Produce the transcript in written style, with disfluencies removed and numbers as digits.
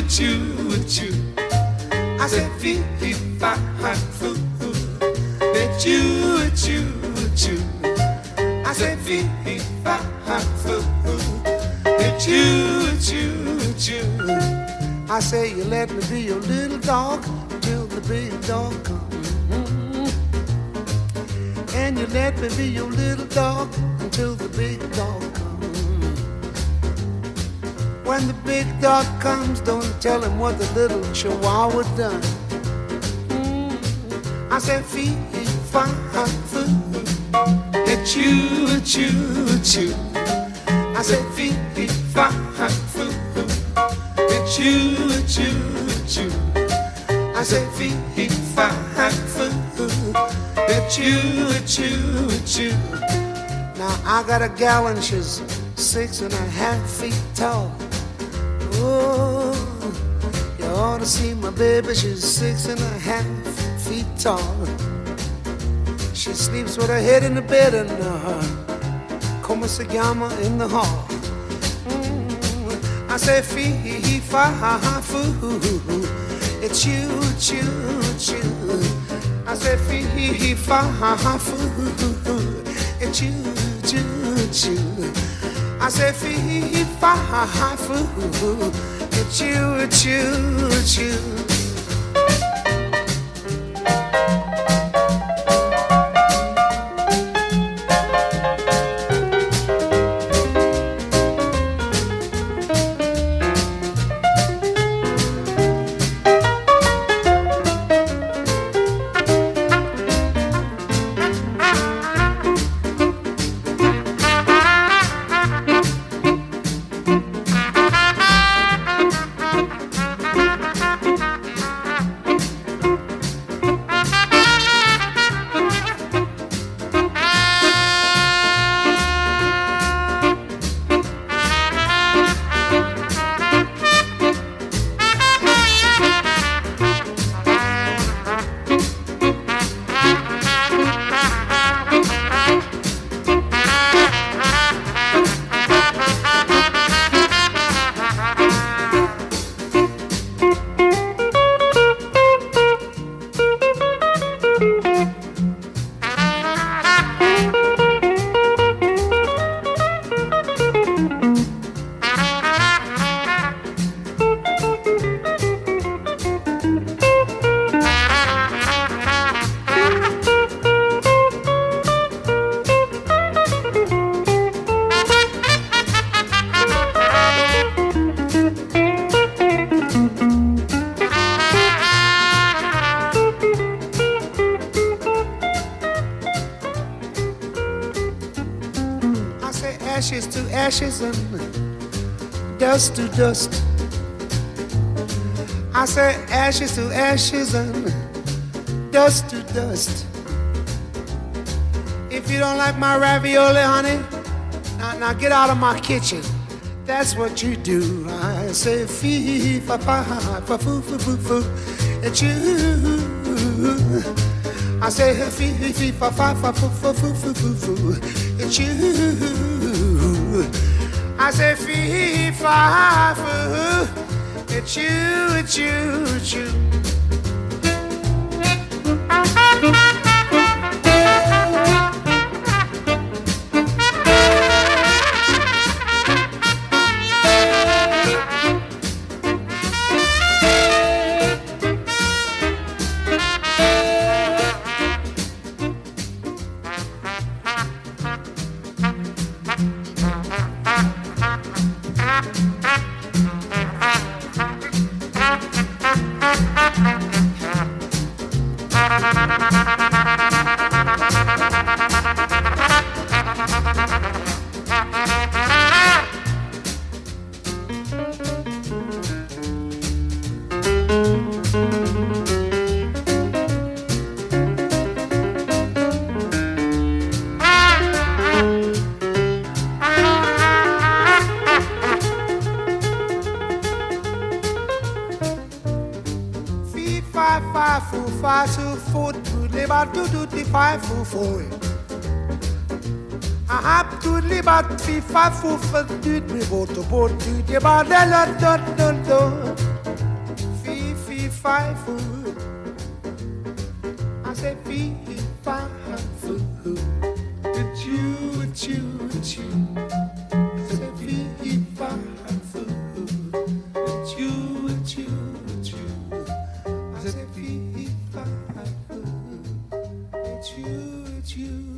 choo. I said, fee, fi, foo, choo, choo. I said, fee, fi, foo, choo, choo. I say, you let me be your little dog till the big dog comes. And you let me be your little dog until the big dog comes. When the big dog comes, don't tell him what the little chihuahua done. I said, fee, fi, foo, choo, choo. I said, fee, fi, foo, choo, choo. I said, fee, fi, foo, choo. Now I got a gal and she's 6.5 feet tall. Oh, you ought to see my baby, she's 6.5 feet tall. She sleeps with her head in the bed and como se llama in the hall. I say fee, fi, foo, it's you, choo. I say fee, fi, foo, it's you, choo. I say fee, fi, foo, it's you, choo. Ashes to ashes and dust to dust. I say ashes to ashes and dust to dust. If you don't like my ravioli, honey, now get out of my kitchen. That's what you do. I say fee, fa, foo, it's you. I say fee, fa, foo, it's you. I say fee, fa, foo, it's you. Fee, fa, foo, fa, doot, me, bo, to, bo, doot, ye, ba, da, la, dot, dot, dot. fi foo. I said fee fi foo. With you. I said fee fi foo. With you. I said fee fi foo. With you.